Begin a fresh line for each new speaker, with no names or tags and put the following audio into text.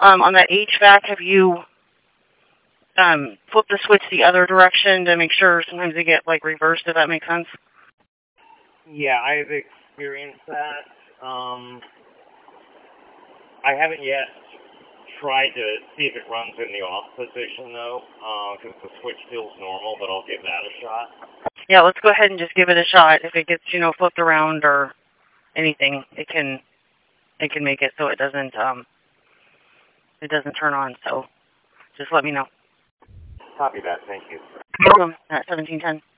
on that HVAC, have you flipped the switch the other direction to make sure sometimes they get, like, reversed, if that makes sense?
Yeah, I've experienced that. I haven't yet tried to see if it runs in the off position, though, because the switch feels normal, but I'll give that a shot.
Yeah, let's go ahead and just give it a shot. If it gets, flipped around or anything, it can make it so it doesn't turn on. So just let me know.
Copy that. Thank you.
Welcome at 1710.